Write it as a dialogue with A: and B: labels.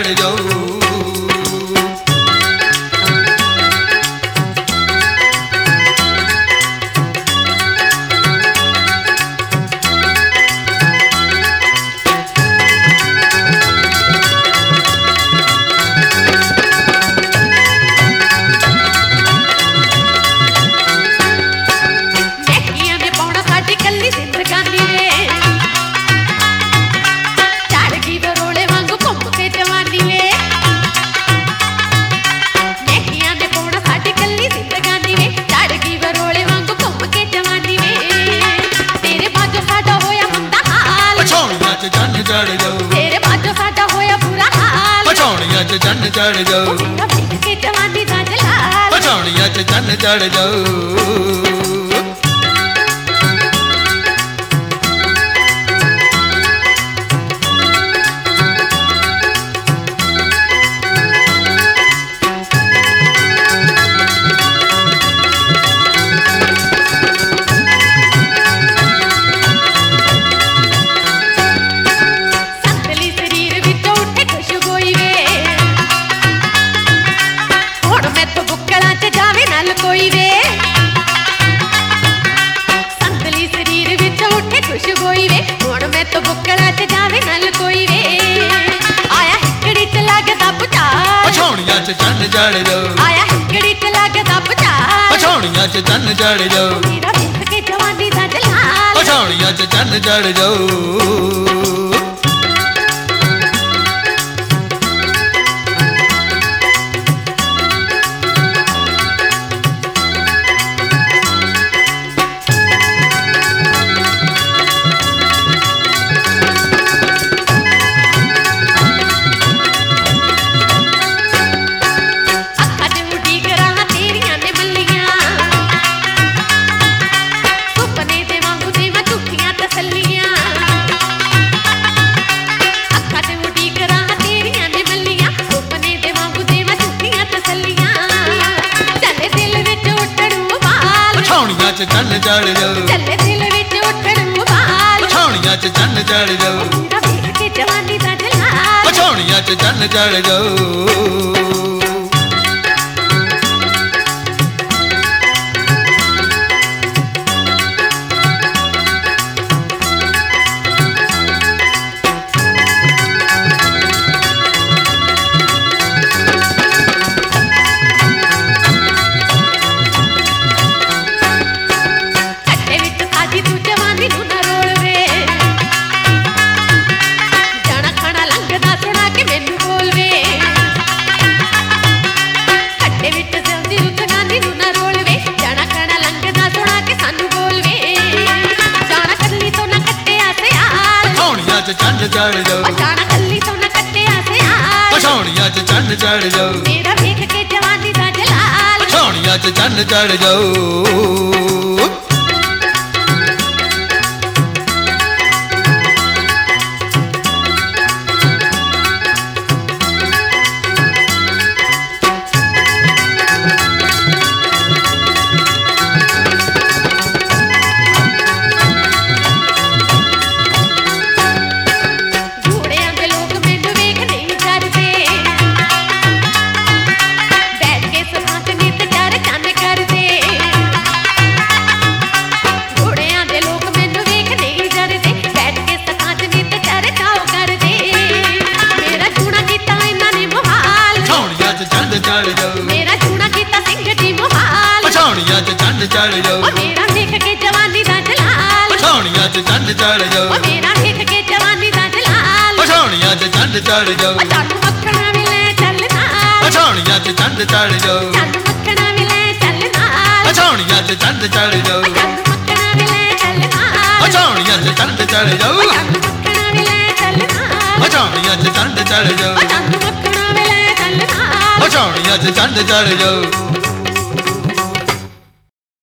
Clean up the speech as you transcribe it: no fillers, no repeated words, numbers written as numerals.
A: चढ़ जाओ। चढ़ जाओ तेरे बाजो साडा होया बुरा हाल पछौणियां च चन्न चढ़ जाओ के जवानी दा जलाल पछौणियां च चन्न चढ़ जाओ। चन्न चढ़ जाओ आया हिकड़ी च लगदा बचार पछौणियां च चन्न चढ़ जाओ मेरा देख के जवानी दा जलाल पछौणियां च चन्न चढ़ जाओ। चन्न चढ़ जाओ चले दिल विच उठण उबाल पछौणियां च चन्न चढ़ जाओ मेरा देख के जवानी दा जलाल पछौणियां च चन्न चढ़ जाओ। चन्न चढ़ जाओ जाना कल्ली तो न कट्टे आसे आल पछौणियां च चन्न चढ़ जाओ मेरा देख के जवानी दा जलाल पछौणियां च चन्न चढ़ जाओ। मेरा चूड़ा कीता सिंह दी मुहाल पछौणियां च चन्न चढ़ जाओ मेरा देख के जवानी दा जलाल पछौणियां च चन्न चढ़ जाओ मेरा देख के जवानी दा जलाल पछौणियां च चन्न चढ़ जाओ चालू मक्खना मिले चलना पछौणियां च चन्न चढ़ जाओ चालू मक्खना मिले चलना पछौणियां च चन्न चढ़ जाओ चालू मक्खना मिले चलना पछौणियां च चन्न चढ़ जाओ चालू मक्खना मिले चलना पछौणियां च चन्न चढ़ जाओ चालू मक्खना मिले चलना पछौणियां च चन्न चढ़ जाओ।